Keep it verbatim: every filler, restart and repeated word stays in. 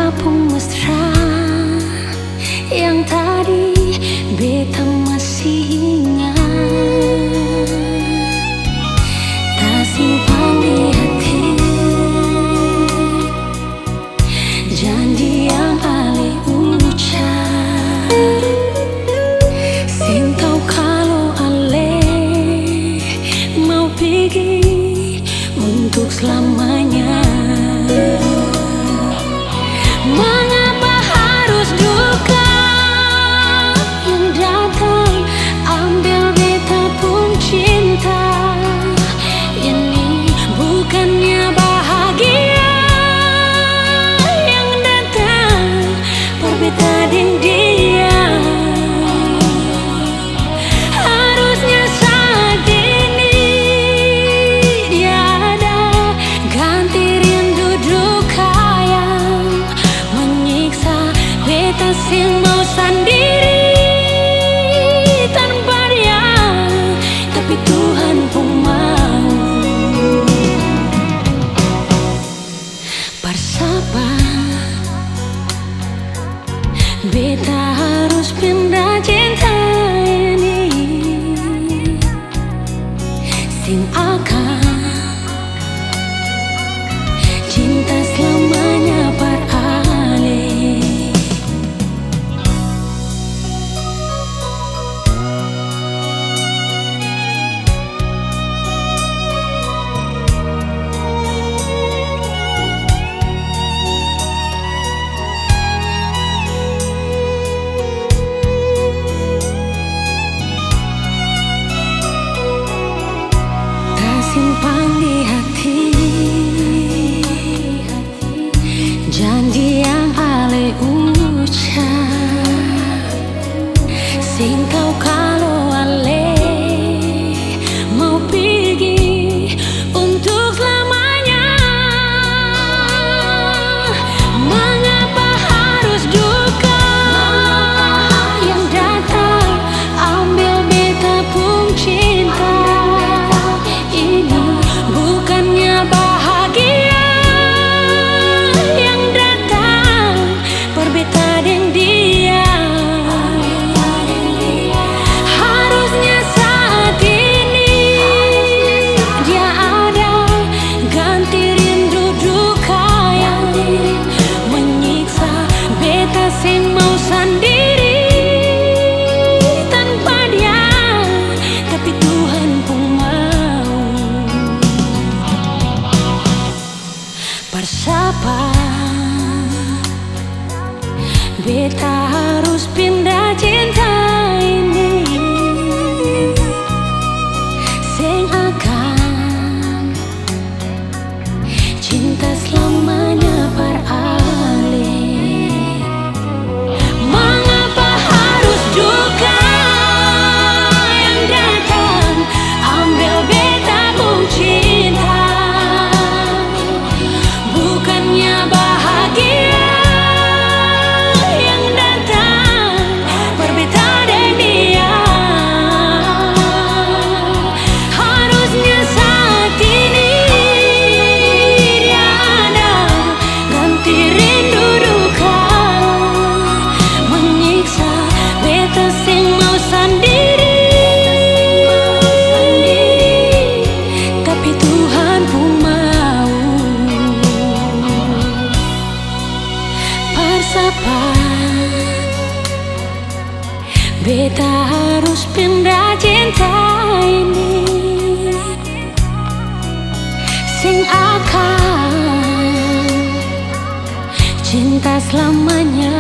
pun mesra yang tadi beta masih ingat, tak simpan di hati janji yang ale ucap. Sing tahu kalau ale mau pergi untuk selamanya. Mengapa harus duka yang datang ambil beta pun cinta? Ini bukannya bahagia yang datang berbeda dengan dia. Harusnya saat ini dia ada ganti rindu duka yang menyiksa beta sing mau sendiri tanpa dia, tapi Tuhan pun mau. Bersabar, beta harus pindah cinta ini sing akan cinta selamanya beralih. Simpan di hati janji yang ale ucap. Sing tahu kalau ale mau pergi untuk selamanya. Mengapa harus duka yang datang ambil beta pun cinta? Sing mau sendiri tanpa dia, tapi Tuhan pun mau. Bersabar, beta harus pindah cinta ini sing akan cinta selamanya beralih. Beta harus pindah cinta ini sing akan cinta selamanya